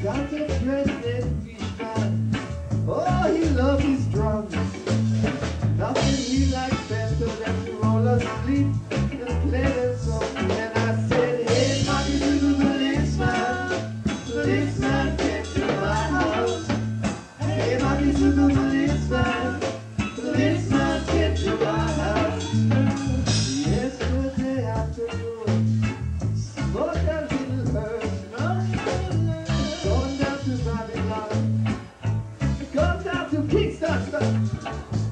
Got a president fishman. Oh, he loves his drums. Nothing he likes better than to roll asleep and play them something. And I said, hey, Marty, to the policeman. Policeman came to my house. Hey, Marty, to the policeman. Policeman came to my house. Yesterday afternoon, smoke a little herb. Going down to Babylon. Going down to Kingston stuff.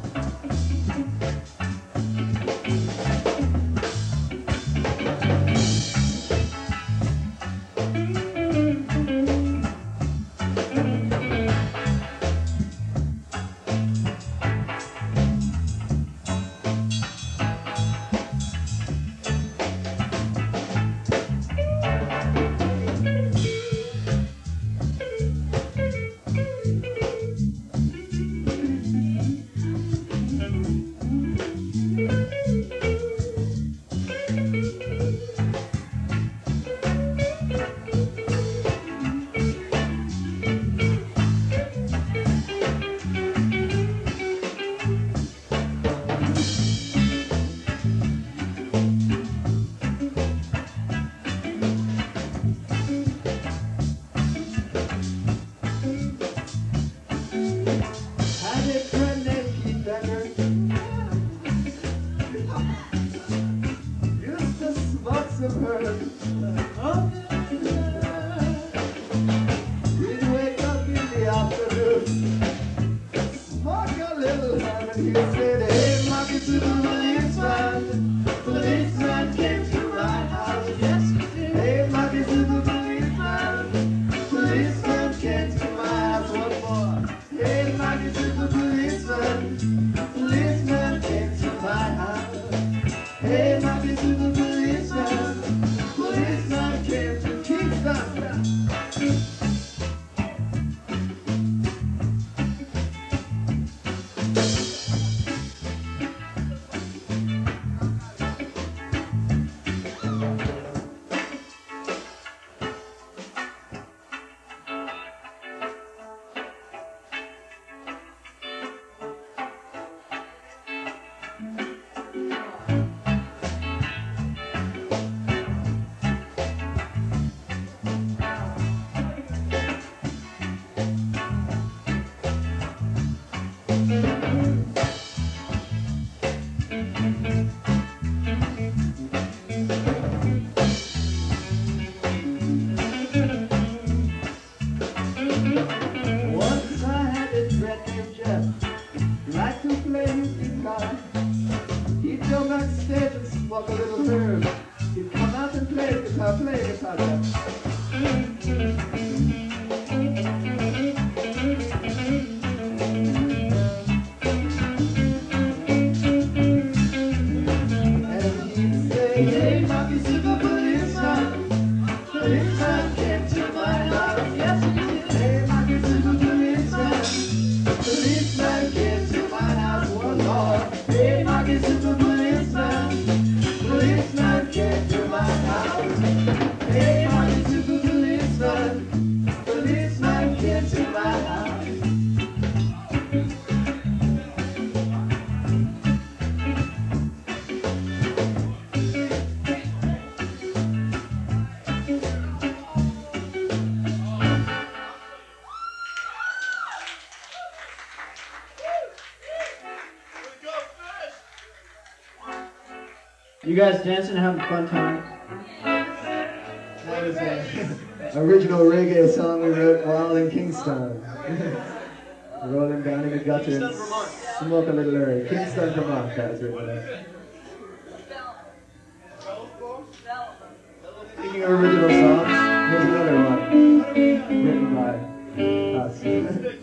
You guys dancing and having a fun time? That was an original reggae song we wrote while in Kingston. Rolling down in the gutter and smoke a little herb. Kingston, Vermont, that was written there. Speaking of original songs, here's another one written by us.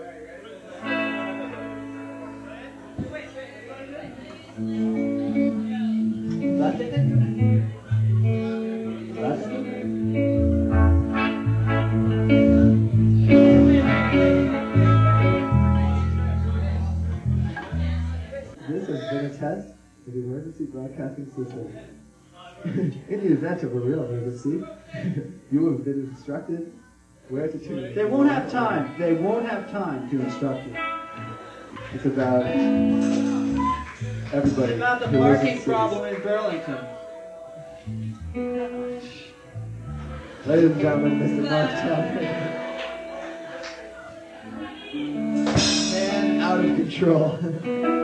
This has been a test of the emergency broadcasting system. In the event of a real emergency, you have been instructed Where's the tune? They won't have time. They won't have time to instruct you. It's about everybody. It's about the who lives in parking cities. problem in Burlington. Ladies and gentlemen, Mr. Mark Chapman. Man out of control.